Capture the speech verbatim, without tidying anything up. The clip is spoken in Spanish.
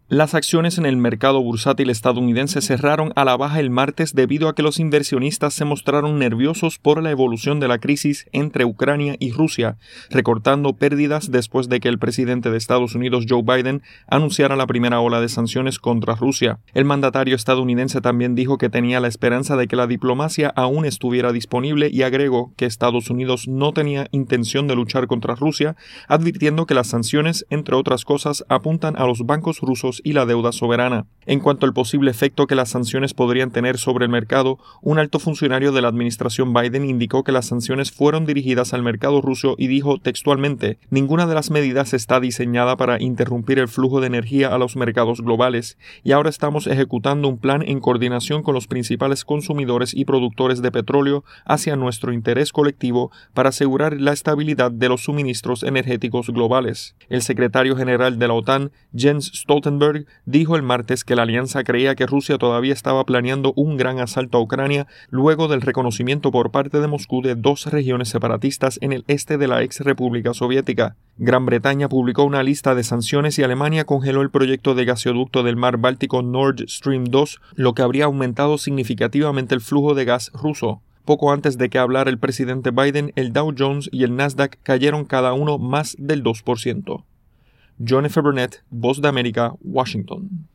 Las acciones en el mercado bursátil estadounidense cerraron a la baja el martes debido a que los inversionistas se mostraron nerviosos por la evolución de la crisis entre Ucrania y Rusia, recortando pérdidas después de que el presidente de Estados Unidos, Joe Biden, anunciara la primera ola de sanciones contra Rusia. El mandatario estadounidense también dijo que tenía la esperanza de que la diplomacia aún estuviera disponible y agregó que Estados Unidos no tenía intención de luchar contra Rusia, advirtiendo que las sanciones, entre otras cosas, apuntan a los bancos rusos y la deuda soberana. En cuanto al posible efecto que las sanciones podrían tener sobre el mercado, un alto funcionario de la administración Biden indicó que las sanciones fueron dirigidas al mercado ruso y dijo textualmente: "Ninguna de las medidas está diseñada para interrumpir el flujo de energía a los mercados globales, y ahora estamos ejecutando un plan en coordinación con los principales consumidores y productores de petróleo hacia nuestro interés colectivo para asegurar la estabilidad de los suministros energéticos globales". El secretario general de la OTAN, Jens Stoltenberg, dijo el martes que la alianza creía que Rusia todavía estaba planeando un gran asalto a Ucrania luego del reconocimiento por parte de Moscú de dos regiones separatistas en el este de la ex República Soviética. Gran Bretaña publicó una lista de sanciones y Alemania congeló el proyecto de gasoducto del mar Báltico Nord Stream dos, lo que habría aumentado significativamente el flujo de gas ruso. Poco antes de que hablara el presidente Biden, el Dow Jones y el Nasdaq cayeron cada uno más del dos por ciento. John F. Burnett, Voz de América, Washington.